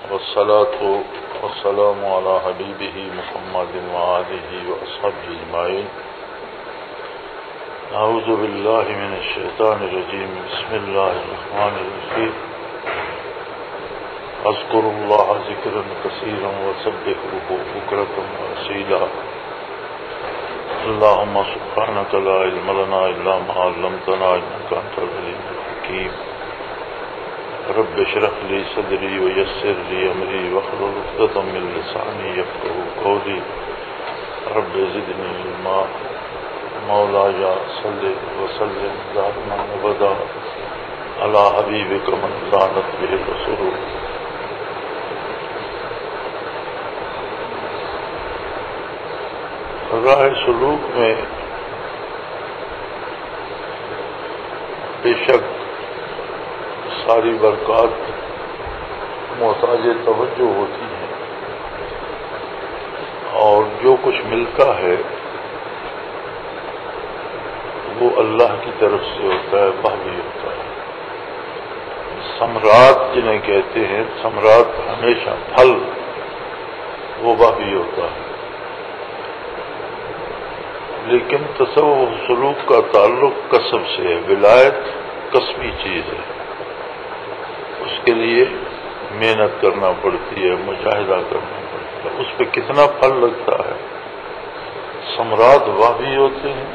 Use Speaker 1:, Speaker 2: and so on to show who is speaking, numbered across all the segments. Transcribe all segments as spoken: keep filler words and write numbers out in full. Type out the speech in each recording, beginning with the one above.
Speaker 1: والصلاة والسلام على حبيبه محمد وآله وأصحابه أجمعين. أعوذ بالله من الشيطان الرجيم. بسم الله الرحمن الرحيم. اذكر الله ذكرا كثيرا وسبحوه بكرة وأصيلا. اللهم سبحانك لا علم لنا إلا ما علمتنا إنك أنت العليم الحكيم. رب اشرح لي صدري ويسر لي أمري واحلل عقدة من لساني يفقهوا قولي. رب زدني علما. مولاي صل وسلم دائما أبدا على حبيبك من لانت به الرسول. راہ سلوک میں بے شک ساری برکات محتاج توجہ ہوتی ہیں، اور جو کچھ ملتا ہے وہ اللہ کی طرف سے ہوتا ہے، وہ بھی ہوتا ہے. ثمرات جنہیں کہتے ہیں، ثمرات ہمیشہ پھل، وہ وہ بھی ہوتا ہے. لیکن تصوف سلوک کا تعلق کسب سے ہے. ولایت کسبی چیز ہے، اس کے لیے محنت کرنا پڑتی ہے، مجاہدہ کرنا پڑتا ہے. اس پہ کتنا پھل لگتا ہے. ثمرات وہ بھی ہوتے ہیں.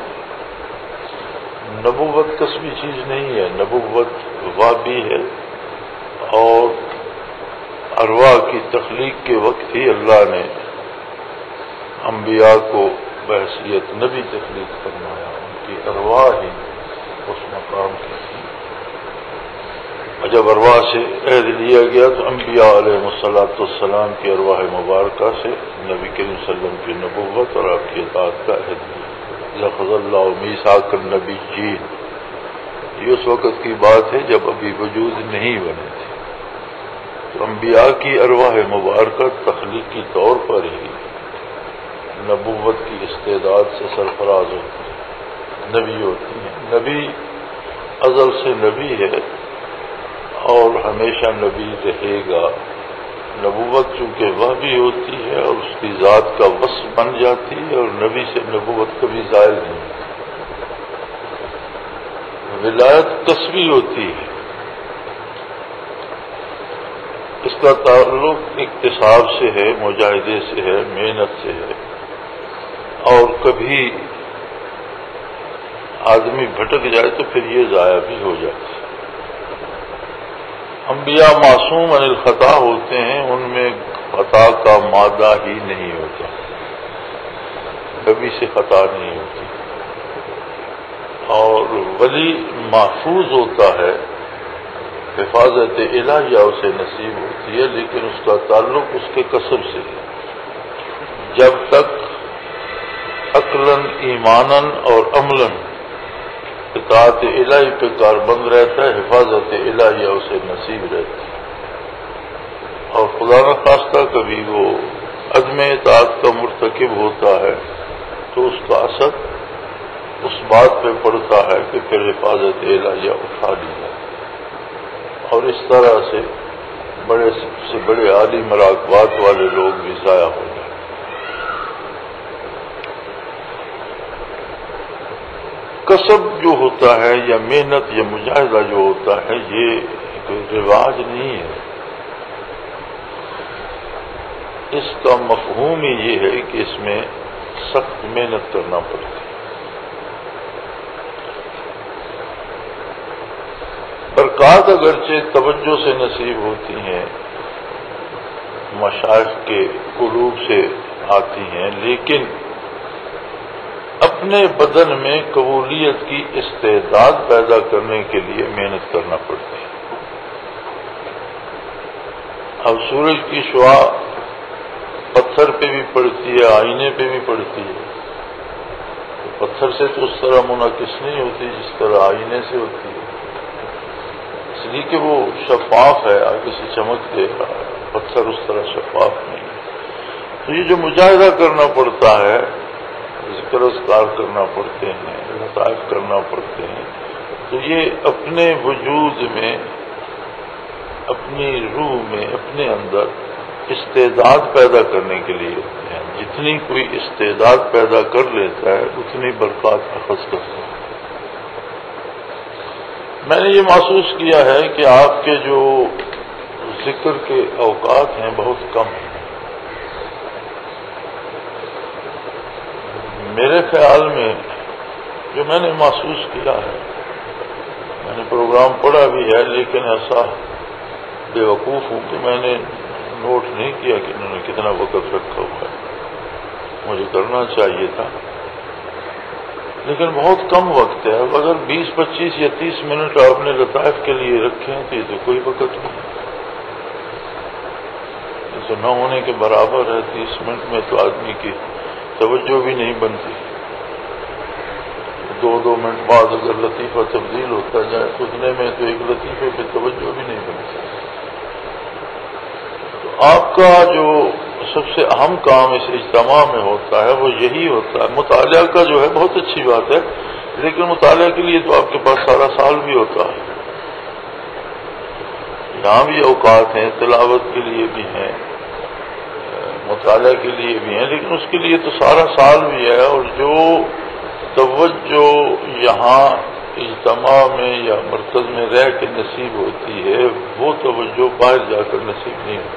Speaker 1: نبوت کسبی چیز نہیں ہے، نبوت وہ بھی ہے، اور ارواح کی تخلیق کے وقت ہی اللہ نے انبیاء کو بحیثیت نبی تخلیق فرمایا. ان کی ارواح ہی اس مقام کی تھی. اور جب ارواح سے عہد لیا گیا تو انبیاء علیہ الصلوۃ والسلام کی ارواح مبارکہ سے نبی کریم صلی اللہ علیہ وسلم کی نبوت اور آپ کی اطاعت کا عہد لیا. لَأَخَذَ اللَّهُ مِيثَاقَ النَّبِيِّينَ. یہ اس وقت کی بات ہے جب ابھی وجود نہیں بنے تھے. تو انبیاء کی ارواح مبارکہ تخلیقی طور پر ہی نبوت کی استعداد سے سرفراز ہوتی ہے، نبی ہوتی ہیں. نبی ازل سے نبی ہے اور ہمیشہ نبی رہے گا. نبوت چونکہ وہ بھی ہوتی ہے اور اس کی ذات کا وصف بن جاتی ہے، اور نبی سے نبوت کبھی زائل نہیں ہوتی. ولایت کسبی ہوتی ہے. اس کا تعلق اکتساب سے ہے، مجاہدے سے ہے، محنت سے ہے. اور کبھی آدمی بھٹک جائے تو پھر یہ ضائع بھی ہو جاتی ہے. انبیاء معصوم عن الخطا ہوتے ہیں، ان میں خطا کا مادہ ہی نہیں ہوتا، کبھی سے خطا نہیں ہوتی. اور ولی محفوظ ہوتا ہے، حفاظت الہیہ اسے نصیب ہوتی ہے، لیکن اس کا تعلق اس کے کسب سے ہے. جب تک عقلاً، ایماناً اور عملاً اطاعت الہی پہ کاربند رہتا ہے، حفاظت الہیہ اسے نصیب رہتی ہے. اور خدا نخواستہ کبھی وہ عدم اطاعت کا مرتکب ہوتا ہے تو اس کا اثر اس بات پہ پڑتا ہے کہ پھر حفاظت الہیہ اٹھا لی جائے. اور اس طرح سے بڑے سے بڑے عالی مراقبات والے لوگ بھی ضائع ہو جائیں. کسب جو ہوتا ہے یا محنت یا مجاہدہ جو ہوتا ہے، یہ کوئی رواج نہیں ہے. اس کا مفہوم ہی یہ ہے کہ اس میں سخت محنت کرنا پڑتی ہے. برکات اگرچہ توجہ سے نصیب ہوتی ہیں، مشائخ کے قلوب سے آتی ہیں، لیکن اپنے بدن میں قبولیت کی استعداد پیدا کرنے کے لیے محنت کرنا پڑتی ہے. اب سورج کی شعاع پتھر پہ بھی پڑتی ہے، آئینے پہ بھی پڑتی ہے. تو پتھر سے تو اس طرح منعکس نہیں ہوتی جس طرح آئینے سے ہوتی ہے، اس لیے کہ وہ شفاف ہے، آگے سے چمک دے گا. پتھر اس طرح شفاف نہیں ہے. تو یہ جو مجاہدہ کرنا پڑتا ہے، ذکر اذکار کرنا پڑتے ہیں، لطائف کرنا پڑتے ہیں، تو یہ اپنے وجود میں اپنی روح میں اپنے اندر استعداد پیدا کرنے کے لیے ہوتے ہیں. جتنی کوئی استعداد پیدا کر لیتا ہے اتنی برکات اخذ کرتا ہے. میں نے یہ محسوس کیا ہے کہ آپ کے جو ذکر کے اوقات ہیں بہت کم ہیں. میرے خیال میں جو میں نے محسوس کیا ہے، میں نے پروگرام پڑھا بھی ہے لیکن ایسا بے وقوف ہوں کہ میں نے نوٹ نہیں کیا کہ انہوں نے کتنا وقت رکھا ہوا ہے. مجھے کرنا چاہیے تھا لیکن بہت کم وقت ہے. اب اگر بیس پچیس یا تیس منٹ آپ نے لطائف کے لیے رکھے ہیں تو یہ تو کوئی وقت نہیں، تو نہ ہونے کے برابر ہے. تیس منٹ میں تو آدمی کی توجہ بھی نہیں بنتی. دو دو منٹ بعد اگر لطیفہ تبدیل ہوتا جائے تو اتنے میں تو ایک لطیفے پہ توجہ بھی نہیں بنتی. تو آپ کا جو سب سے اہم کام اس اجتماع میں ہوتا ہے وہ یہی ہوتا ہے. مطالعہ کا جو ہے بہت اچھی بات ہے لیکن مطالعہ کے لیے تو آپ کے پاس سارا سال بھی ہوتا ہے. یہاں بھی اوقات ہیں، تلاوت کے لیے بھی ہیں، مطالعہ کے لیے بھی ہیں، لیکن اس کے لیے تو سارا سال بھی ہے. اور جو توجہ یہاں اجتماع میں یا مرکز میں رہ کے نصیب ہوتی ہے وہ توجہ باہر جا کر نصیب نہیں ہوتی.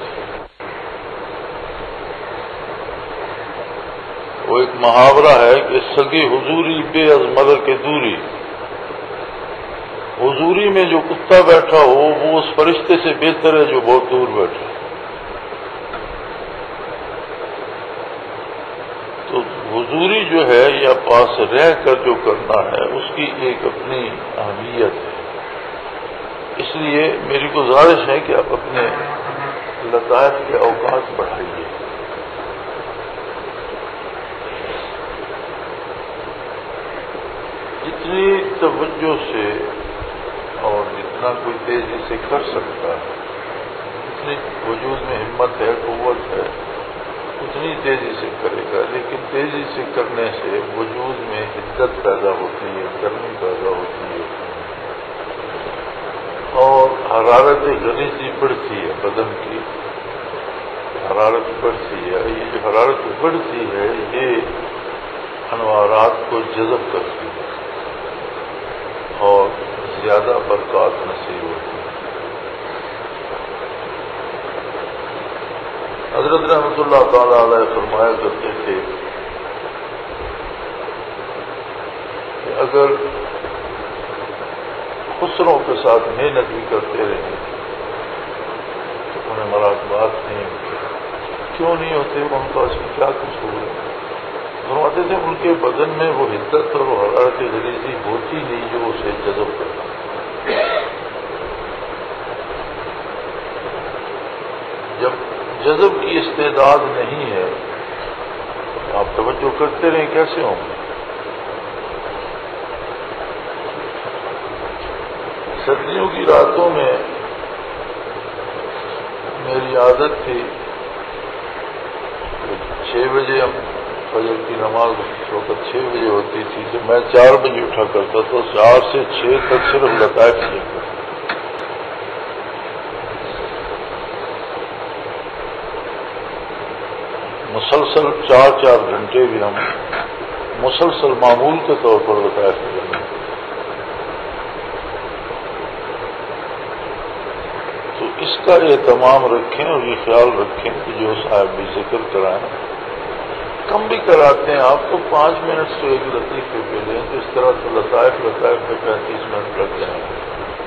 Speaker 1: وہ ایک محاورہ ہے کہ سگی حضوری بے از مر کے دوری. حضوری میں جو کتا بیٹھا ہو وہ اس فرشتے سے بہتر ہے جو بہت دور بیٹھا. تو حضوری جو ہے یا پاس رہ کر جو کرنا ہے اس کی ایک اپنی اہمیت ہے. اس لیے میری گزارش ہے کہ آپ اپنے لطائف کے اوقات بڑھائیے. جتنی توجہ سے اور جتنا کوئی تیزی سے کر سکتا ہے، جتنی وجود میں ہمت ہے، قوت ہے، اتنی تیزی سے کرے گا. لیکن تیزی سے کرنے سے وجود میں حدت پیدا ہوتی ہے، گرمی پیدا ہوتی ہے اور حرارت غلیظی بڑھتی ہے. بدن کی حرارت بڑھتی ہے. یہ جو حرارت بڑھتی ہے یہ انوارات کو جذب کرتی ہے اور زیادہ برکات نصیب ہوتی ہے. حضرت رحمۃ اللہ تعالی علیہ فرمایا کرتے تھے کہ اگر خسروں کے ساتھ محنت بھی کرتے رہیں تو انہیں مراقبات نہیں ہوتے. کیوں نہیں ہوتے؟ ان کا اس میں کیا قصور ہے؟ فرماتے تھے ان کے بدن میں وہ حدت اور وہ حرارت غلیظی ہوتی نہیں جو اسے جذب کرتا. جب جذب کی استعداد نہیں ہے آپ توجہ کرتے رہیں کیسے ہوں گے؟ سردیوں کی راتوں میں میری عادت تھی چھ بجے ہم فجر کی نماز اس وقت چھ بجے ہوتی تھی تو میں چار بجے اٹھا کرتا تو چار سے چھ تک صرف لطائف کیا کرتا. مسلسل چار چار گھنٹے بھی ہم مسلسل معمول کے طور پر لطائف کریں. تو اس کا اہتمام رکھیں اور یہ خیال رکھیں کہ جو صاحب بھی ذکر کرائیں، کم بھی کراتے ہیں آپ تو پانچ منٹ سے ایک لطیفے پہ لیں تو اس طرح تو لطائف لطائف پہ پینتیس منٹ لگ جائیں گے.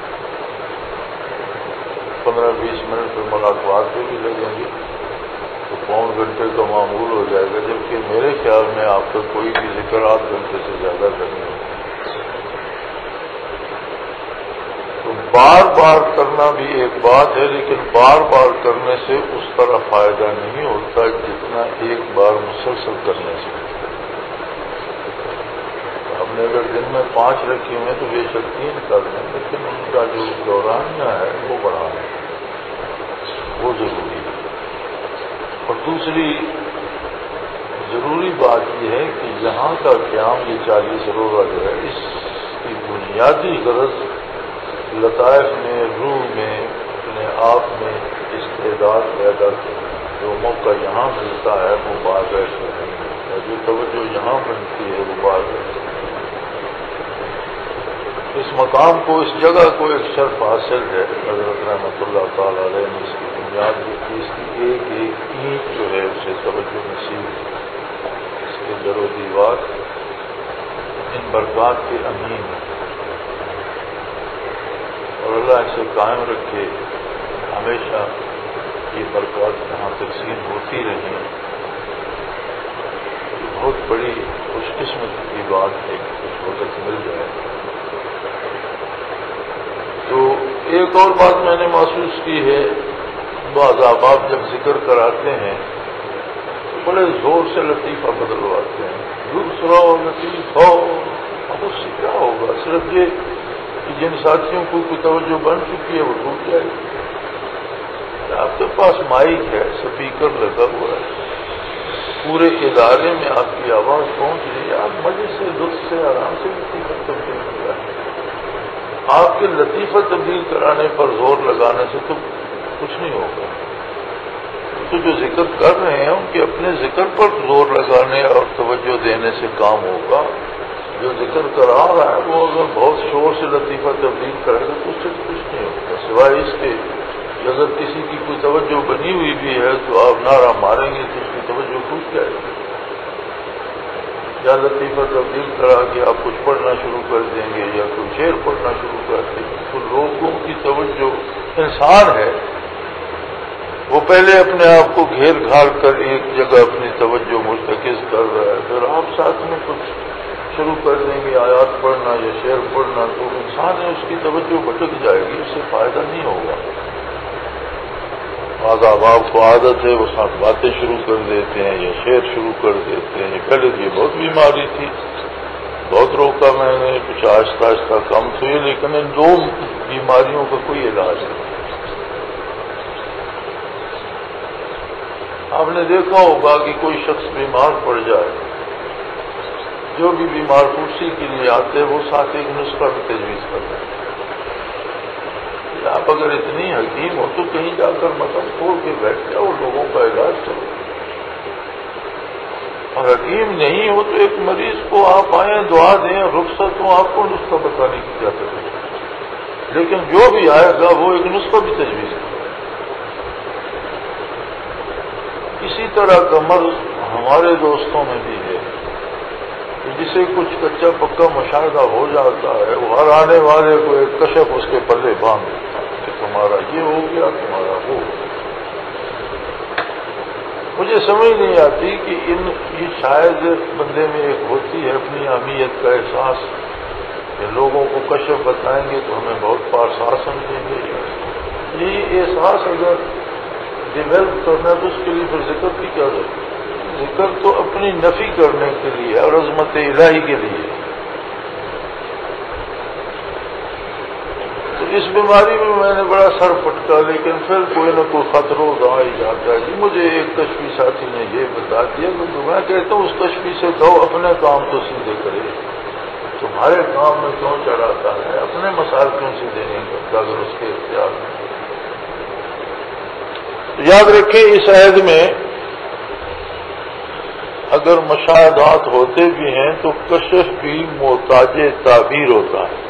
Speaker 1: پندرہ بیس منٹ پہ ملاقات پہ بھی لگیں گے تو پون گھنٹے کا معمول ہو جائے گا. جبکہ میرے خیال میں آپ کا کوئی بھی ذکر آدھ گھنٹے سے زیادہ کرنا ہے. تو بار بار کرنا بھی ایک بات ہے لیکن بار بار کرنے سے اس طرح فائدہ نہیں ہوتا جتنا ایک بار مسلسل کرنے سے. ہم نے اگر دن میں پانچ رکھے ہوئے تو بے شک تین کر لیں لیکن ان کا جو دورانیہ ہے وہ بڑھانا وہ ضروری ہے. اور دوسری ضروری بات یہ ہے کہ یہاں کا قیام یہ چالیس روزہ جو ہے اس کی بنیادی غرض لطائف میں، روح میں، اپنے آپ میں استعداد پیدا کریں. جو موقع یہاں ملتا ہے وہ باہر بیٹھ کر نہیں ملتا. جو توجہ یہاں بنتی ہے وہ باہر بیٹھ کر. اس مقام کو، اس جگہ کو ایک شرف حاصل ہے. حضرت رحمۃ اللہ تعالی علیہ نے اس کی بنیاد رکھی. اس کی ایک ایک اینٹ جو ہے اسے توجہ نصیب ہے. اس کے در و دیوار ان برکات کے امین ہیں اور اللہ اسے قائم رکھے. ہمیشہ یہ برکات یہاں تقسیم ہوتی رہی. بہت بڑی خوش قسمتی کی بات ہے کہ کچھ وقت مل جائے. تو ایک اور بات میں نے محسوس کی ہے، بعض احباب جب ذکر کراتے ہیں تو بڑے زور سے لطیفہ بدلواتے ہیں. دوسرا لطیف ہو اب اس سے کیا ہوگا؟ صرف یہ کہ جن ساتھیوں کو کوئی توجہ بن چکی ہے وہ ٹوٹ جائے گی. آپ کے پاس مائک ہے، سپیکر لگا ہوا ہے، پورے ادارے میں آپ کی آواز پہنچ رہی ہے. آپ مزے سے لطف سے آرام سے لطیفہ تبدیل کیا ہے. آپ کے لطیفہ تبدیل کرانے پر زور لگانے سے تو کچھ نہیں ہوگا. تو جو ذکر کر رہے ہیں ان کے اپنے ذکر پر زور لگانے اور توجہ دینے سے کام ہوگا. جو ذکر کرا رہا ہے وہ اگر بہت شور سے لطیفہ تبدیل کرے گا تو اس سے کچھ نہیں ہوگا، سوائے اس کے اگر کسی کی کوئی توجہ بنی ہوئی بھی ہے تو آپ نعرہ ماریں گے تو اس کی توجہ ٹوٹ جائے گی. یا لطیفہ تبدیل کرا کے آپ کچھ پڑھنا شروع کر دیں گے یا کوئی شعر پڑھنا شروع کر دیں گے تو لوگوں کی توجہ، انسان ہے وہ پہلے اپنے آپ کو گھیر گھار کر ایک جگہ اپنی توجہ مرتکز کر رہا ہے، پھر آپ ساتھ میں کچھ شروع کر دیں گے آیات پڑھنا یا شعر پڑھنا تو انسان ہے اس کی توجہ بھٹک جائے گی، اس سے فائدہ نہیں ہوگا. بعض احباب کو عادت ہے وہ ساتھ باتیں شروع کر دیتے ہیں یا شعر شروع کر دیتے ہیں. پہلے یہ بہت بیماری تھی، بہت روکا میں نے، کچھ آہستہ آہستہ کم ہوئی، لیکن ان دو بیماریوں کا کوئی علاج نہیں. آپ نے دیکھا ہوگا کہ کوئی شخص بیمار پڑ جائے، جو بھی بیمار کرسی کے لیے آتے وہ ساتھ ایک نسخہ بھی تجویز کرتے ہیں. آپ اگر اتنی حکیم ہو تو کہیں جا کر مطلب کھول کے بیٹھ جاؤ اور لوگوں کا علاج کرو. اور حکیم نہیں ہو تو ایک مریض کو آپ آئیں، دعا دیں، رخصت ہوں، آپ کو نسخہ بتانے کی کیا ضرورت ہے. لیکن جو بھی آئے گا وہ ایک نسخہ بھی تجویز کرے. اسی طرح کا مرض ہمارے دوستوں میں بھی ہے کہ جسے کچھ کچا پکا مشاہدہ ہو جاتا ہے وہ ہر آنے والے کو ایک کشف اس کے پلے باندھ دیتا ہے کہ تمہارا یہ ہو گیا، تمہارا وہ. مجھے سمجھ نہیں آتی کہ ان یہ شاید بندے میں ایک ہوتی ہے اپنی اہمیت کا احساس کہ لوگوں کو کشف بتائیں گے تو ہمیں بہت پارسا سمجھیں گے. یہ احساس اگر ڈیولپ کرنا ہے تو اس کے لیے پھر ذکر کی کیا ضرورت ہے؟ ذکر تو اپنی نفی کرنے کے لیے اور عظمت الہی کے لیے. تو اس بیماری میں میں نے بڑا سر پٹکا، لیکن پھر کوئی نہ کوئی خطرہ آ ہی جاتا ہے. جی مجھے ایک کشفی ساتھی نے یہ بتا دیا کہ میں کہتا ہوں اس کشفی سے کہو اپنے کام تو سیدھے کرے، تمہارے کام میں کیوں چڑھاتا ہے، اپنے مسائل کیوں سیدھے نہیں کرتا اگر اس کے اختیار میں. یاد رکھیں اس عہد میں اگر مشاہدات ہوتے بھی ہیں تو کشف بھی محتاج تعبیر ہوتا ہے.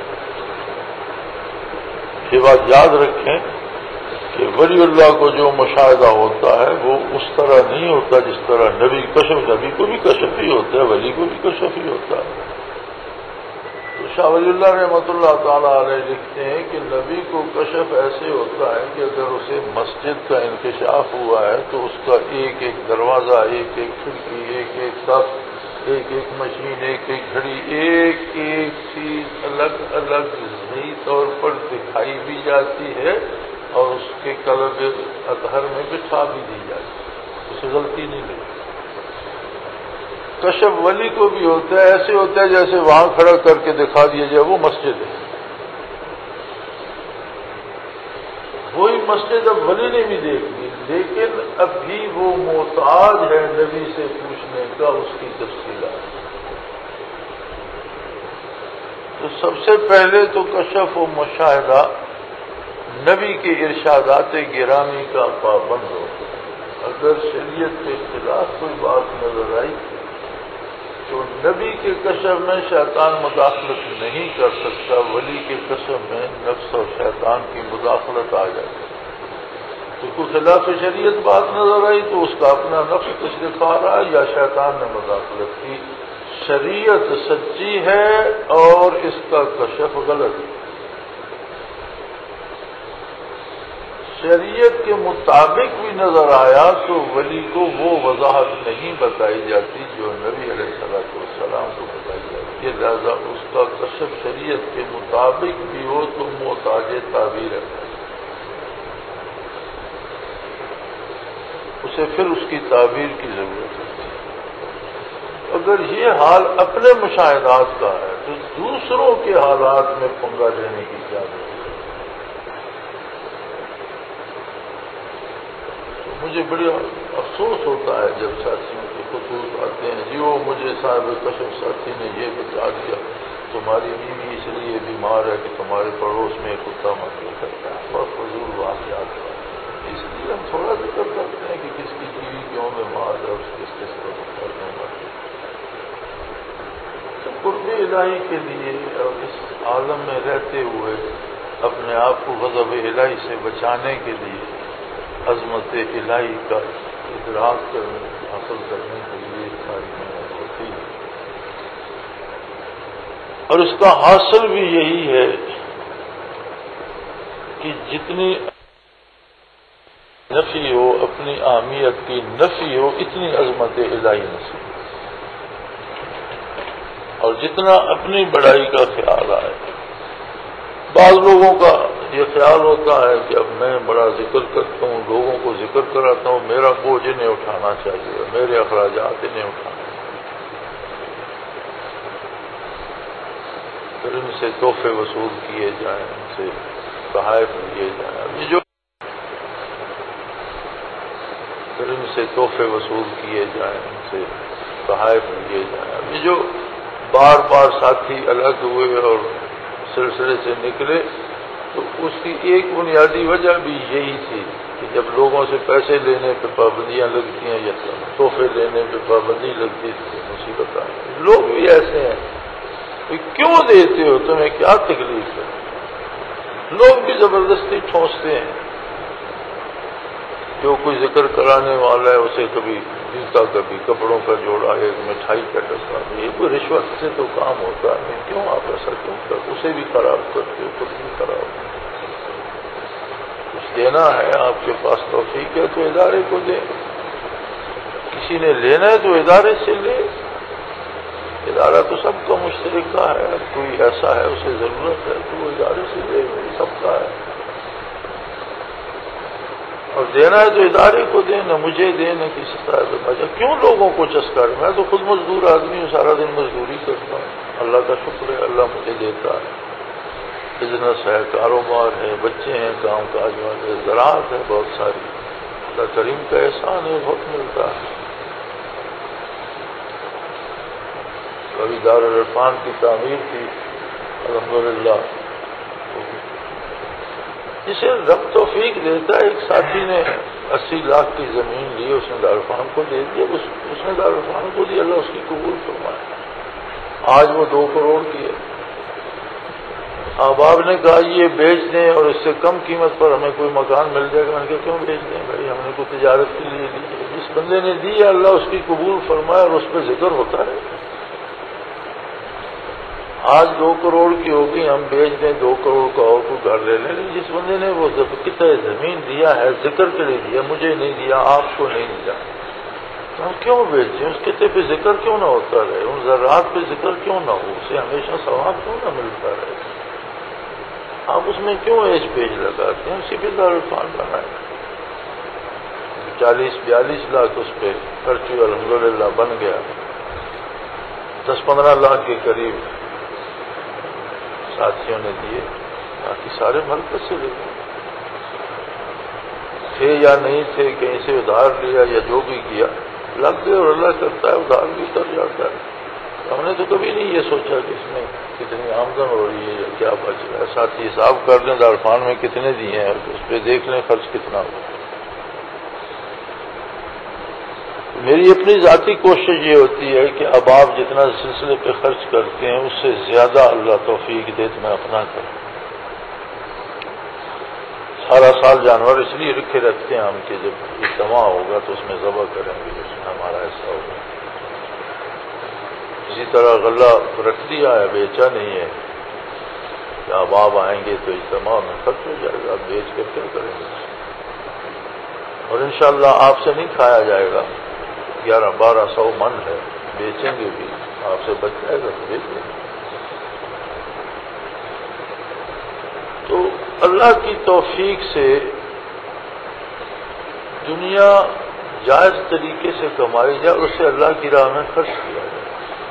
Speaker 1: یہ بات یاد رکھیں کہ ولی اللہ کو جو مشاہدہ ہوتا ہے وہ اس طرح نہیں ہوتا جس طرح نبی کشف، نبی کو بھی کشف ہی ہوتا ہے، ولی کو بھی کشف ہی ہوتا ہے. تو شاہ ولی اللہ رحمۃ اللہ تعالیٰ علیہ لکھتے ہیں کہ نبی کو کشف ایسے ہوتا ہے کہ اگر اسے مسجد کا انکشاف ہوا ہے تو اس کا ایک ایک دروازہ، ایک ایک کھڑکی، ایک ایک صف، ایک ایک مشین، ایک ایک گھڑی، ایک ایک چیز الگ الگ صحیح طور پر دکھائی بھی جاتی ہے اور اس کے قلب اطہر میں بٹھا بھی دی جاتی ہے، اسے غلطی نہیں لگتی. کشف ولی کو بھی ہوتا ہے، ایسے ہوتا ہے جیسے وہاں کھڑا کر کے دکھا دیا جائے وہ مسجد ہے. وہی مسجد اب ولی نے بھی دیکھ لی، لیکن اب بھی وہ محتاج ہے نبی سے پوچھنے کا اس کی تفصیلات. تو سب سے پہلے تو کشف و مشاہدہ نبی کے ارشادات گرامی کا پابند ہو. اگر شریعت کے خلاف کوئی بات نظر آئی تو نبی کے کشف میں شیطان مداخلت نہیں کر سکتا، ولی کے کشف میں نفس اور شیطان کی مداخلت آ جاتی. تو کوئی خلاف شریعت بات نظر آئی تو اس کا اپنا نفس تشریف آ رہا ہے یا شیطان نے مداخلت کی. شریعت سچی ہے اور اس کا کشف غلط ہے. شریعت کے مطابق بھی نظر آیا تو ولی کو وہ وضاحت نہیں بتائی جاتی جو نبی علیہ الصلوۃ والسلام کو بتائی جاتی ہے. لہذا اس کا کشف شریعت کے مطابق بھی ہو تو محتاج تعبیر ہے، اسے پھر اس کی تعبیر کی ضرورت ہے. اگر یہ حال اپنے مشاہدات کا ہے تو دوسروں کے حالات میں پنگا لینے کی کیا ضرورت ہے؟ مجھے بڑی افسوس ہوتا ہے جب ساتھیوں کے خطوط آتے ہیں، جی وہ مجھے صاحب کشف ساتھی نے یہ بتا دیا تمہاری بیوی اس لیے بیمار ہے کہ تمہارے پڑوس میں ایک کتا مچھلی کرتا ہے. بہت فضول واقعات ہے. اس لیے ہم تھوڑا ذکر کرتے ہیں کہ کس کی بیوی کیوں بیمار ہے، اس کس کس کو تو قرب الہی کے لیے اور اس عالم میں رہتے ہوئے اپنے آپ کو غضب الہی سے بچانے کے لیے عظمت الہی کا ادراک کرنے حاصل کرنے کے لیے ساری محنت ہوتی ہے. اور اس کا حاصل بھی یہی ہے کہ جتنی نفی ہو، اپنی اہمیت کی نفی ہو، اتنی عظمت الہی نصیب، اور جتنا اپنی بڑائی کا خیال آئے. بعض لوگوں کا یہ خیال ہوتا ہے کہ اب میں بڑا ذکر کرتا ہوں، لوگوں کو ذکر کراتا ہوں، میرا بوجھ انہیں اٹھانا چاہیے، میرے اخراجات انہیں اٹھانا چاہیے، پھر ان سے تحفے وصول کیے جائیں، ان سے تحائف لیے جائیں. ابھی جو پھر ان سے تحفے وصول کیے جائیں، ان سے تحائف لیے جائیں. ابھی جو بار بار ساتھی الگ ہوئے اور سلسلے سے نکلے تو اس کی ایک بنیادی وجہ بھی یہی تھی کہ جب لوگوں سے پیسے لینے پہ پابندیاں لگتی ہیں یا تحفے لینے پہ پابندی لگتی تھی مصیبت آئی. لوگ بھی ایسے ہیں، کیوں دیتے ہو، تمہیں کیا تکلیف ہے؟ لوگ بھی زبردستی ٹھونستے ہیں. جو کوئی ذکر کرانے والا ہے اسے کبھی جوتا کبھی کپڑوں کا جوڑا، ایک مٹھائی کا ڈبہ. یہ کوئی رشوت سے تو کام ہوتا ہے، کیوں آپ ایسا کیوں کر اسے بھی خراب کرتے ہو، خود بھی خراب. کچھ دینا ہے آپ کے پاس توفیق ہے تو ادارے کو دیں، کسی نے لینا ہے تو ادارے سے لے. ادارہ تو سب کا مشترکہ ہے، کوئی ایسا ہے اسے ضرورت ہے تو وہ ادارے سے لے، سب کا ہے. اور دینا ہے تو ادارے کو دیں، نہ مجھے دیں نہ کسی طرح سے بچا. کیوں لوگوں کو چسکا ہے؟ میں تو خود مزدور آدمی ہوں، سارا دن مزدوری کرتا ہوں. اللہ کا شکر ہے، اللہ مجھے دیتا ہے. بزنس ہے، کاروبار ہے، بچے ہیں، کام کاج والے، زراعت ہے بہت ساری. اللہ کریم کا احسان ہے، بہت ملتا ہے. کبھی دارالعرفان کی تعمیر کی الحمدللہ. جسے رب توفیق دیتا ہے. ایک ساتھی نے اسی لاکھ کی زمین لی، اس نے دارالعرفان کو دے دیا، اس نے دارالعرفان کو دی، اللہ اس کی قبول فرمائے. آج وہ دو کروڑ کی ہے. احباب نے کہا یہ بیچ دیں اور اس سے کم قیمت پر ہمیں کوئی مکان مل جائے گا. میں نے کہا کیوں بیچ دیں بھائی، ہم نے کوئی تجارت کے لیے دی. جس بندے نے دی اللہ اس کی قبول فرمائے اور اس پہ ذکر ہوتا ہے. آج دو کروڑ کی ہوگی، ہم بیچ دیں دو کروڑ کا اور کوئی گھر لے لیں. جس بندے نے وہ کتنے زمین دیا ہے ذکر کے لیے دیا، مجھے نہیں دیا، آپ کو نہیں دیا، ہم کیوں بیچیں؟ اس کتے پہ ذکر کیوں نہ ہوتا رہے؟ ان ذرات پہ ذکر کیوں نہ ہو؟ اسے ہمیشہ ثواب کیوں نہ ملتا رہے؟ آپ اس میں کیوں ایج پیج لگاتے ہیں؟ اسی پہ دارالعرفان بنائے. چالیس بیالیس لاکھ اس پہ خرچ ہوئے، الحمدللہ بن گیا. دس پندرہ لاکھ کے قریب ساتھیوں نے دیے، باقی سارے مرکز سے لیتے تھے یا نہیں تھے، کہیں سے ادھار لیا یا جو بھی کیا لگ گئے. اور اللہ کرتا ہے ادھار بھی کر جاتا ہے. ہم نے تو کبھی نہیں یہ سوچا کہ اس میں کتنی آمدن ہو رہی ہے یا کیا بچ رہا ہے. ساتھ ہی حساب کر لیں دارالفان میں کتنے دیے ہیں اور اس پہ دیکھ لیں خرچ کتنا ہوا. میری اپنی ذاتی کوشش یہ ہوتی ہے کہ اب آپ جتنا سلسلے پہ خرچ کرتے ہیں اس سے زیادہ اللہ توفیق دے تو میں اپنا کروں. سارا سال جانور اس لیے رکھے رکھتے ہیں ہم کہ جب اجتماع ہوگا تو اس میں ذبح کریں گے جس میں ہمارا حصہ ہوگا. اسی طرح غلہ رکھ دیا ہے بیچا نہیں ہے کہ اب آپ آئیں گے تو اجتماع میں خرچ ہو جائے گا. آپ بیچ کر کیا کریں گے اور انشاءاللہ آپ سے نہیں کھایا جائے گا. گیارہ بارہ سو من ہے بیچیں گے بھی آپ سے بچ جائے گا تو بیچ لیں گے. تو اللہ کی توفیق سے دنیا جائز طریقے سے کمائی جائے اور اسے اللہ کی راہ میں خرچ کیا جائے.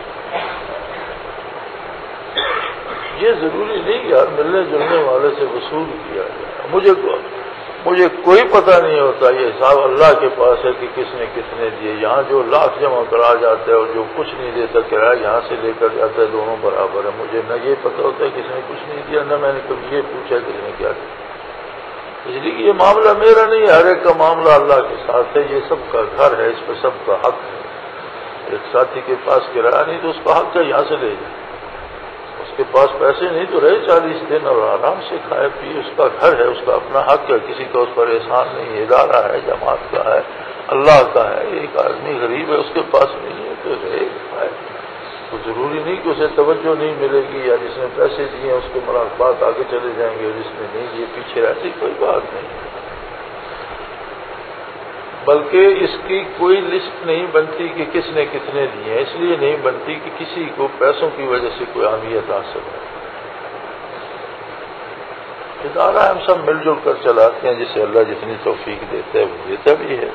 Speaker 1: یہ ضروری نہیں یار ملنے جلنے والے سے وصول کیا جائے. مجھے مجھے کوئی پتہ نہیں ہوتا یہ حساب اللہ کے پاس ہے کہ کس نے کتنے دیے. یہاں جو لاکھ جمع کرا جاتا ہے اور جو کچھ نہیں دیتا کرایہ یہاں سے لے کر جاتا ہے دونوں برابر ہے. مجھے نہ یہ پتہ ہوتا ہے کس نے کچھ نہیں دیا نہ میں نے کبھی یہ پوچھا کس نے کیا دیا. اس لیے کہ یہ معاملہ میرا نہیں ہے. ہر ایک کا معاملہ اللہ کے ساتھ ہے. یہ سب کا گھر ہے اس پہ سب کا حق ہے. ایک ساتھی کے پاس کرایہ نہیں تو اس کا حق ہے یہاں سے لے جائے. اس کے پاس پیسے نہیں تو رہے چالیس دن اور آرام سے کھائے پیے. اس کا گھر ہے اس کا اپنا حق ہے. کسی کا اس پر احسان نہیں ہے. ادارہ ہے جماعت کا ہے اللہ کا ہے. ایک آدمی غریب ہے اس کے پاس نہیں ہے تو رہے کھائے. تو ضروری نہیں کہ اسے توجہ نہیں ملے گی یا جس نے پیسے دیے اس کے مراقبات آگے چلے جائیں گے اور جس نے نہیں دیے پیچھے ایسی کوئی بات نہیں. بلکہ اس کی کوئی لسٹ نہیں بنتی کہ کس نے کتنے دیے. اس لیے نہیں بنتی کہ کسی کو پیسوں کی وجہ سے کوئی اہمیت حاصل ہے. ادارہ ہم سب مل جل کر چلاتے ہیں. جسے اللہ جتنی توفیق دیتا ہے وہ دیتا بھی ہے.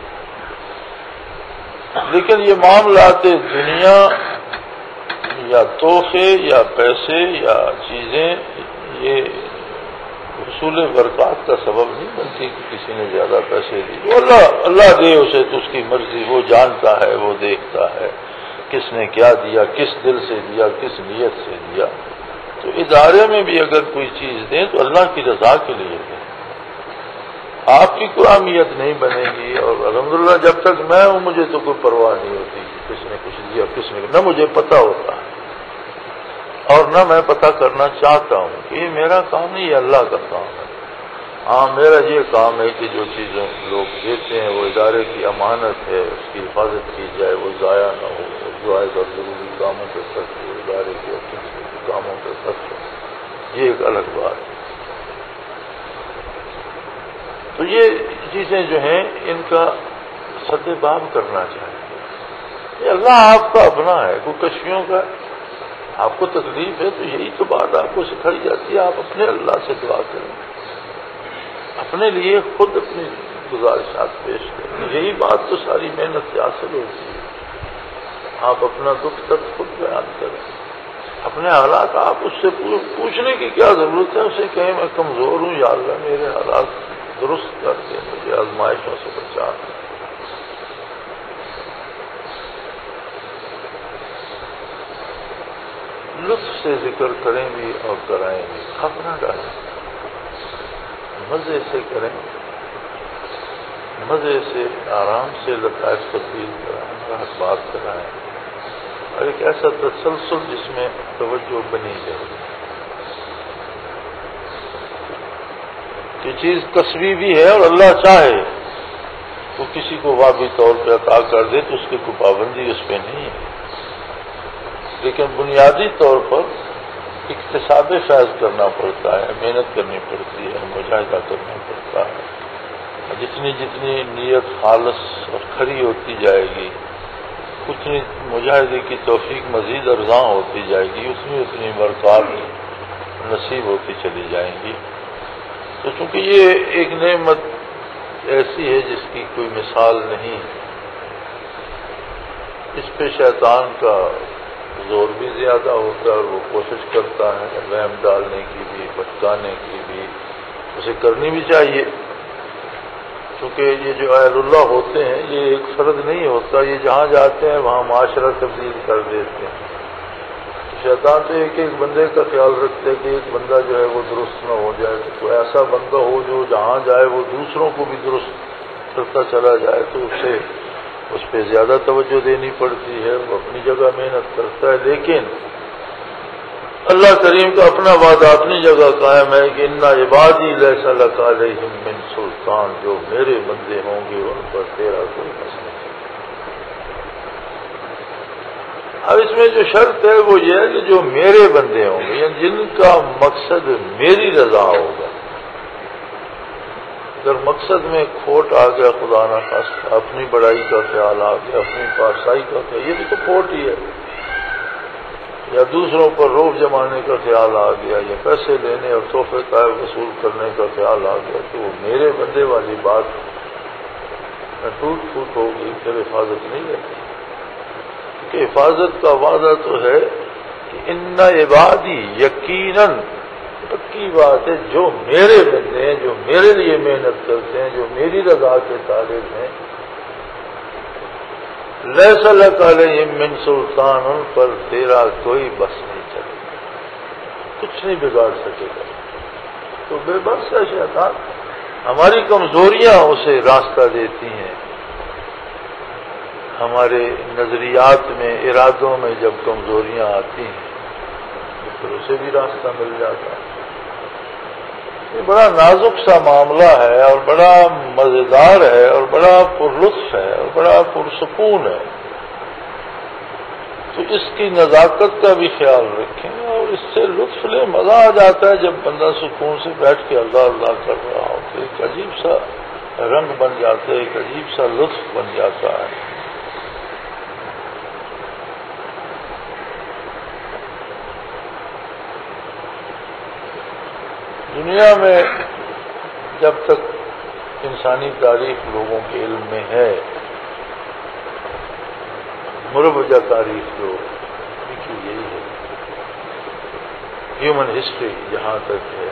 Speaker 1: لیکن یہ معاملات دنیا یا تحفے یا پیسے یا چیزیں یہ حصول برکات کا سبب نہیں بنتی کہ کسی نے زیادہ پیسے دی. اللہ اللہ دے اسے تو اس کی مرضی. وہ جانتا ہے وہ دیکھتا ہے کس نے کیا دیا کس دل سے دیا کس نیت سے دیا. تو ادارے میں بھی اگر کوئی چیز دیں تو اللہ کی رضا کے لیے دیں. آپ کی کوئی اہمیت نہیں بنے گی. اور الحمدللہ جب تک میں ہوں مجھے تو کوئی پرواہ نہیں ہوتی کہ کس نے کچھ دیا کس نے نہ مجھے پتہ ہوتا ہے اور نہ میں پتہ کرنا چاہتا ہوں کہ یہ میرا کام نہیں یہ اللہ کا کام ہے. ہاں میرا یہ کام ہے کہ جو چیزیں لوگ دیتے ہیں وہ ادارے کی امانت ہے اس کی حفاظت کی جائے وہ ضائع نہ ہو. جائز اور ضروری کاموں پہ خرچ ہو ادارے کے اپنے کاموں پہ خرچ ہو یہ ایک الگ بات ہے. تو یہ چیزیں جو ہیں ان کا سد باب کرنا چاہیے. یہ اللہ آپ کا اپنا ہے. کوئی کشمیوں کا آپ کو تکلیف ہے تو یہی تو بات آپ کو سکھائی جاتی ہے. آپ اپنے اللہ سے دعا کریں اپنے لیے خود اپنی گزارشات پیش کریں. یہی بات تو ساری محنت سے حاصل ہوتی ہے. آپ اپنا دکھ تک خود بیان کریں. اپنے حالات آپ اس سے پوچھنے کی کیا ضرورت ہے. اسے کہیں میں کمزور ہوں یا اللہ میرے حالات درست کر کے مجھے آزمائشوں سے بچا. لطف سے ذکر کریں بھی اور کرائیں بھی. خف نہ ڈالیں مزے سے کریں مزے سے آرام سے لطائف تبدیل کرائیں راحت بات کرائیں اور ایک ایسا تسلسل جس میں توجہ بنی جائے. یہ چیز کسبی بھی ہے اور اللہ چاہے تو کسی کو واقعی طور پہ عطا کر دے تو اس کی کوئی پابندی اس پہ نہیں ہے. لیکن بنیادی طور پر اکتساب فیض کرنا پڑتا ہے محنت کرنی پڑتی ہے مجاہدہ کرنا پڑتا ہے. جتنی جتنی نیت خالص اور کھری ہوتی جائے گی اتنی مجاہدے کی توفیق مزید ارزاں ہوتی جائے گی اتنی اتنی برکات نصیب ہوتی چلی جائیں گی. تو چونکہ یہ ایک نعمت ایسی ہے جس کی کوئی مثال نہیں اس پہ شیطان کا زور بھی زیادہ ہوتا ہے اور وہ کوشش کرتا ہے وہم ڈالنے کی بھی بھٹکانے کی بھی. اسے کرنی بھی چاہیے چونکہ یہ جو اہل اللہ ہوتے ہیں یہ ایک فرد نہیں ہوتا، یہ جہاں جاتے ہیں وہاں معاشرہ تبدیل کر دیتے ہیں۔ شیطان تو ایک ایک بندے کا خیال رکھتے کہ ایک بندہ جو ہے وہ درست نہ ہو جائے، تو ایسا بندہ ہو جو جہاں جائے وہ دوسروں کو بھی درست کرتا چلا جائے، تو اسے اس پہ زیادہ توجہ دینی پڑتی ہے، وہ اپنی جگہ محنت کرتا ہے۔ لیکن اللہ کریم کا اپنا وعدہ اپنی جگہ قائم ہے کہ انا عبادی لیس لک علیہم من سلطان، جو میرے بندے ہوں گے ان پر تیرا کوئی مسئلہ نہیں۔ اب اس میں جو شرط ہے وہ یہ ہے کہ جو میرے بندے ہوں گے، یعنی جن کا مقصد میری رضا ہوگا۔ اگر مقصد میں کھوٹ آ گیا، خدا نہ خواستہ اپنی بڑائی کا خیال آ گیا، اپنی پارسائی کا خیال، یہ بھی تو کھوٹ ہی ہے، یا دوسروں پر روب جمانے کا خیال آ گیا، یا پیسے لینے اور تحفے قائم وصول کرنے کا خیال آ گیا، تو وہ میرے بندے والی بات میں ٹوٹ پھوٹ ہوگی، پھر حفاظت نہیں ہے۔ کہ حفاظت کا وعدہ تو ہے کہ ان عبادی، یقیناً پکی بات ہے، جو میرے بندے ہیں، جو میرے لیے محنت کرتے ہیں، جو میری رضا کے طالب ہیں، لیس لک علیہم من سلطان، ان پر تیرا کوئی بس نہیں چلے گا، کچھ نہیں بگاڑ سکے گا۔ تو بے بس ہے شیطان، ہماری کمزوریاں اسے راستہ دیتی ہیں، ہمارے نظریات میں، ارادوں میں جب کمزوریاں آتی ہیں تو پھر اسے بھی راستہ مل جاتا ہے۔ یہ بڑا نازک سا معاملہ ہے اور بڑا مزیدار ہے اور بڑا پرلطف ہے اور بڑا پرسکون ہے، تو اس کی نزاکت کا بھی خیال رکھیں اور اس سے لطف لیں۔ مزہ آ جاتا ہے جب بندہ سکون سے بیٹھ کے اللہ اللہ کر رہا ہو، تو ایک عجیب سا رنگ بن جاتا ہے، ایک عجیب سا لطف بن جاتا ہے۔ دنیا میں جب تک انسانی تاریخ لوگوں کے علم میں ہے، مروجہ تاریخ جو لکھی یہی ہے، ہیومن ہسٹری جہاں تک ہے،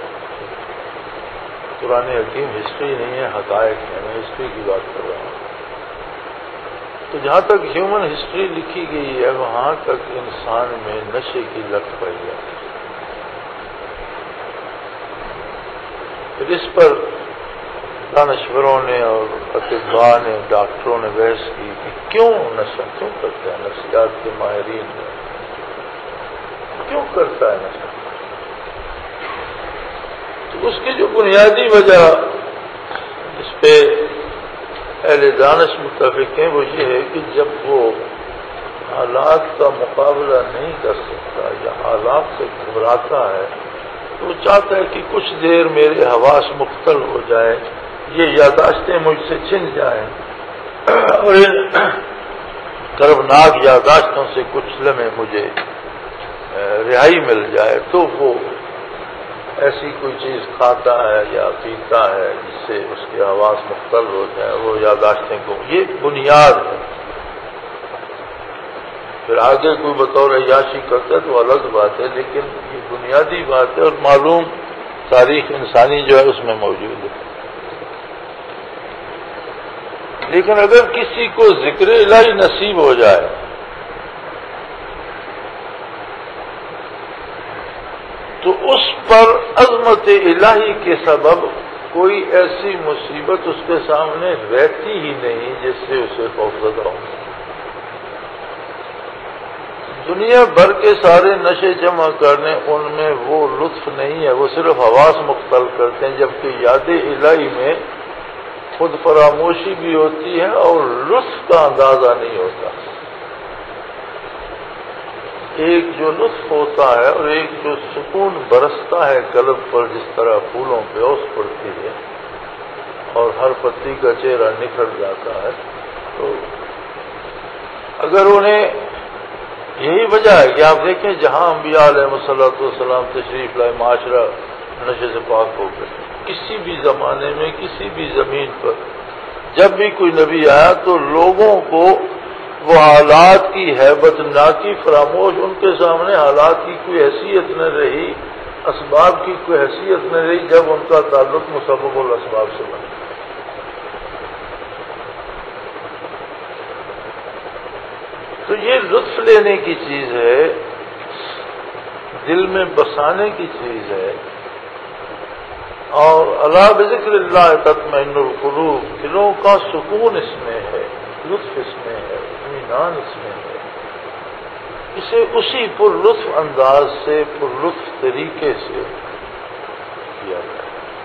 Speaker 1: قرآن حکیم ہسٹری نہیں ہے، حقائق ہے، میں ہسٹری کی بات کر رہا ہوں۔ تو جہاں تک ہیومن ہسٹری لکھی گئی ہے وہاں تک انسان میں نشے کی لت پائی جاتی ہے۔ پھر اس پر دانشوروں نے اور اطباء نے، ڈاکٹروں نے بحث کی کہ کیوں نشہ کیوں کرتا ہے، نفسیات کے ماہرین کیوں کرتا ہے نشہ۔ تو اس کی جو بنیادی وجہ اس پہ اہل دانش متفق ہیں وہ یہ ہے کہ جب وہ حالات کا مقابلہ نہیں کر سکتا یا حالات سے گھبراتا ہے تو وہ چاہتا ہے کہ کچھ دیر میرے حواس مختل ہو جائے، یہ یاداشتیں مجھ سے چھن جائیں اور ان کربناک یاداشتوں سے کچھ لمحے مجھے رہائی مل جائے، تو وہ ایسی کوئی چیز کھاتا ہے یا پیتا ہے جس سے اس کے حواس مختل ہو جائے، وہ یاداشتیں کو، یہ بنیاد ہے۔ پھر آگے کوئی بطور عیاشی کرتا ہے تو الگ بات ہے، لیکن یہ بنیادی بات ہے اور معلوم تاریخ انسانی جو ہے اس میں موجود ہے۔ لیکن اگر کسی کو ذکر الہی نصیب ہو جائے تو اس پر عظمت الہی کے سبب کوئی ایسی مصیبت اس کے سامنے رہتی ہی نہیں جس سے اسے خوفزدہ ہو۔ دنیا بھر کے سارے نشے جمع کرنے ان میں وہ لطف نہیں ہے، وہ صرف حواس مختل کرتے ہیں، جبکہ یاد الہی میں خود فراموشی بھی ہوتی ہے اور لطف کا اندازہ نہیں ہوتا۔ ایک جو لطف ہوتا ہے اور ایک جو سکون برستا ہے قلب پر، جس طرح پھولوں پہ اوس پڑتی ہے اور ہر پتی کا چہرہ نکھر جاتا ہے، تو اگر انہیں یہی وجہ ہے کہ آپ دیکھیں جہاں انبیاء علیہ الصلوۃ والسلام تشریف لائے معاشرہ نشے سے پاک ہو گئے، کسی بھی زمانے میں کسی بھی زمین پر جب بھی کوئی نبی آیا تو لوگوں کو وہ حالات کی ہیبت نہ کی فراموش، ان کے سامنے حالات کی کوئی حیثیت نہ رہی، اسباب کی کوئی حیثیت نہ رہی جب ان کا تعلق مسبب الاسباب سے بنا۔ تو یہ لطف لینے کی چیز ہے، دل میں بسانے کی چیز ہے، اور الا بذکر اللہ تطمئن القلوب، دلوں کا سکون اس میں ہے، لطف اس میں ہے، اطمینان اس میں ہے۔ اسے اسی پر لطف انداز سے، پر لطف طریقے سے کیا جائے۔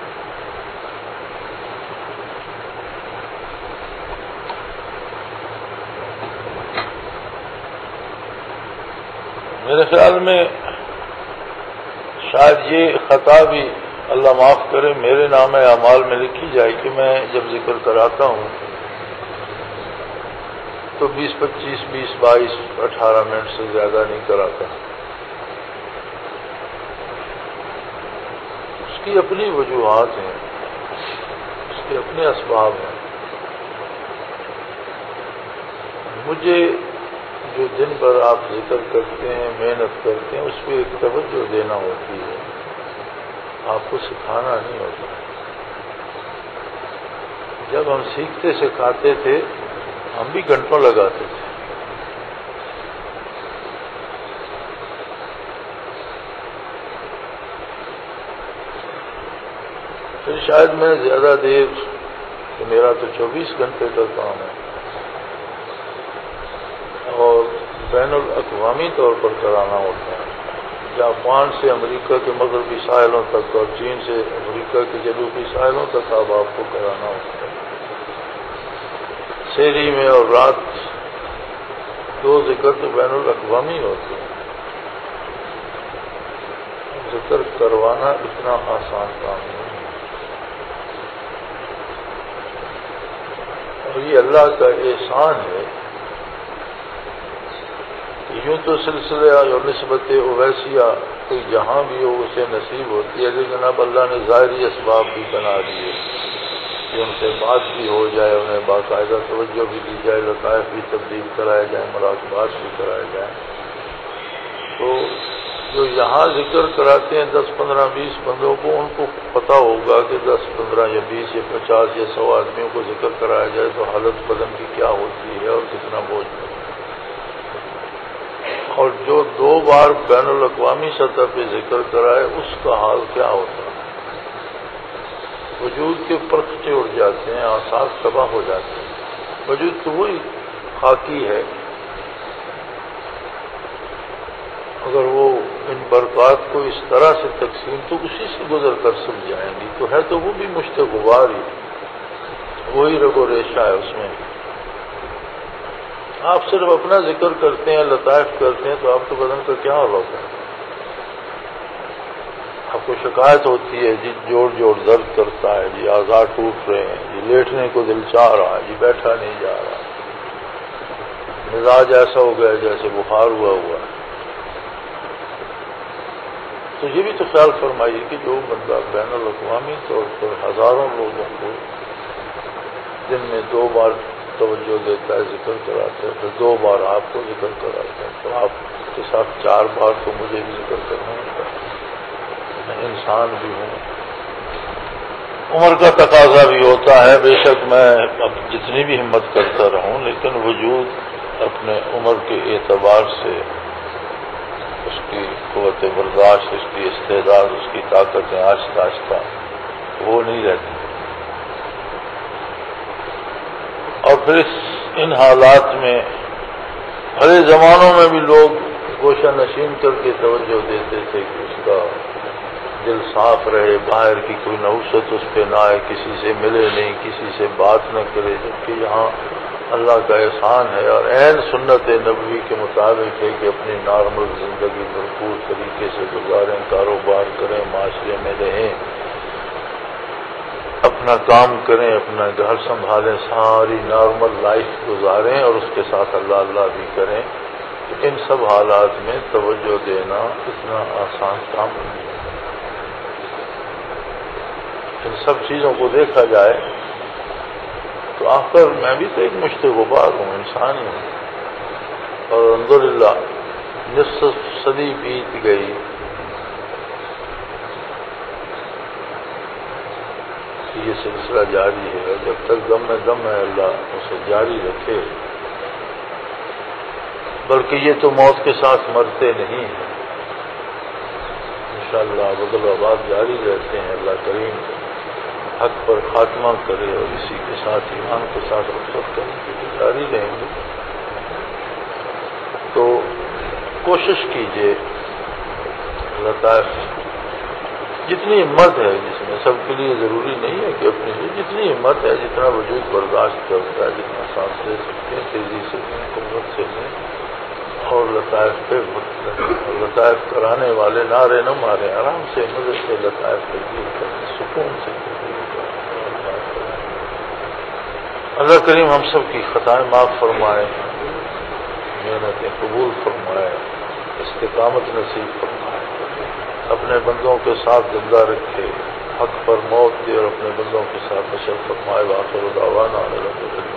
Speaker 1: میرے خیال میں شاید یہ خطا بھی اللہ معاف کرے میرے نام اعمال میں لکھی جائے کہ میں جب ذکر کراتا ہوں تو بیس پچیس بیس بائیس اٹھارہ منٹ سے زیادہ نہیں کراتا۔ اس کی اپنی وجوہات ہیں، اس کے اپنے اسباب ہیں۔ مجھے جو دن بھر آپ ذکر کرتے ہیں، محنت کرتے ہیں، اس پہ ایک توجہ دینا ہوتی ہے، آپ کو سکھانا نہیں ہوتا۔ جب ہم سیکھتے سکھاتے تھے ہم بھی گھنٹوں لگاتے تھے، پھر شاید میں زیادہ دیر، کہ میرا تو چوبیس گھنٹے کا کام ہے اور بین الاقوامی طور پر کرانا ہوتا ہے، جاپان سے امریکہ کے مغربی ساحلوں تک اور چین سے امریکہ کے جنوبی ساحلوں تک اب آپ کو کرانا ہوتا ہے۔ شہری میں اور رات دو ذکر تو بین الاقوامی ہوتے ہیں، ذکر کروانا اتنا آسان کام نہیں ہے، اور یہ اللہ کا احسان ہے۔ یوں تو سلسلہ اور نسبت اویسیہ کوئی جہاں بھی ہو اسے نصیب ہوتی ہے، لیکن اب اللہ نے ظاہری اسباب بھی بنا دیے کہ ان سے بات بھی ہو جائے، انہیں باقاعدہ توجہ بھی دی جائے، لطائف بھی تبدیل کرائے جائیں، مراقبات بھی کرائے جائیں۔ تو جو یہاں ذکر کراتے ہیں دس پندرہ بیس بندوں کو، ان کو پتہ ہوگا کہ دس پندرہ یا بیس یا پچاس یا سو آدمیوں کو ذکر کرایا جائے تو حالت بدن کی کیا ہوتی ہے اور کتنا بوجھ ہے۔ اور جو دو بار بین الاقوامی سطح پہ ذکر کرائے اس کا حال کیا ہوتا ہے؟ وجود کے پرخچے اڑ جاتے ہیں، آثار تباہ ہو جاتے ہیں۔ وجود تو وہی خاکی ہے، اگر وہ ان برکات کو اس طرح سے تقسیم تو اسی سے گزر کر سم جائیں گی، تو ہے تو وہ بھی مشت غبار ہی، وہی رگ و ریشہ ہے اس میں۔ آپ صرف اپنا ذکر کرتے ہیں، لطائف کرتے ہیں، تو آپ کے بدن کا کیا حال ہوتا ہے؟ آپ کو شکایت ہوتی ہے جی جوڑ جوڑ درد کرتا ہے، جی اعضاء ٹوٹ رہے ہیں، جی لیٹنے کو دل چاہ رہا ہے، جی بیٹھا نہیں جا رہا، مزاج ایسا ہو گیا جیسے بخار ہوا ہوا ہے۔ تو یہ بھی تو خیال فرمائیے کہ جو بندہ بین الاقوامی طور پر ہزاروں لوگوں کو دن میں دو بار توجہ دیتا ہے، ذکر کراتا ہے، پھر دو بار آپ کو ذکر کراتا ہے، تو آپ کے ساتھ چار بار تو مجھے بھی ذکر کرنا ہوتا ہے۔ میں انسان بھی ہوں، عمر کا تقاضا بھی ہوتا ہے، بے شک میں اب جتنی بھی ہمت کرتا رہوں، لیکن وجود اپنے عمر کے اعتبار سے اس کی قوت برداشت، اس کی استعداد، اس کی طاقتیں آہستہ آہستہ وہ نہیں رہتی، اور پھر ان حالات میں بھلے زمانوں میں بھی لوگ گوشہ نشین کر کے توجہ دیتے تھے کہ اس کا دل صاف رہے، باہر کی کوئی نحوست اس پہ نہ آئے، کسی سے ملے نہیں، کسی سے بات نہ کرے، جبکہ یہاں اللہ کا احسان ہے اور عین سنت نبوی کے مطابق ہے کہ اپنی نارمل زندگی بھرپور طریقے سے گزاریں، کاروبار کریں، معاشرے میں رہیں، اپنا کام کریں، اپنا گھر سنبھالیں، ساری نارمل لائف گزاریں اور اس کے ساتھ اللہ اللہ بھی کریں۔ ان سب حالات میں توجہ دینا اتنا آسان کام نہیں ہے۔ ان سب چیزوں کو دیکھا جائے تو آخر میں بھی تو ایک مشت غبار ہوں، انسان ہی ہوں، اور الحمدللہ نصف صدی بیت گئی، یہ سلسلہ جاری ہے، اور جب تک دم میں دم ہے اللہ اسے جاری رکھے۔ بلکہ یہ تو موت کے ساتھ مرتے نہیں ہیں، انشاءاللہ بدل و آباد جاری رہتے ہیں۔ اللہ کریم حق پر خاتمہ کرے اور اسی کے ساتھ ایمان کے ساتھ رخصت کرے جاری رہیں گے۔ تو کوشش کیجیے لطائف جتنی ہمت ہے جس میں، سب کے لیے ضروری نہیں ہے کہ اپنی جتنی ہمت ہے، جتنا وجود برداشت کرتا ہے، جتنا سانس لے سکتے ہیں تیزی سے لیں، قوت سے لیں اور لطائف پہ لطائف کرانے والے نعرے نہ مارے، آرام سے مدد سے لطائف تبدیل کریں، سکون سے تبدیل کریں۔ اللہ کریم ہم سب کی خطائیں معاف فرمائے، محنتیں قبول فرمائے، استقامت نصیب فرمائے، اپنے بندوں کے ساتھ زندہ رکھے، حق پر موت دے اور اپنے بندوں کے ساتھ حشر فرمائے۔ وآخر دعوانا الحمدللہ۔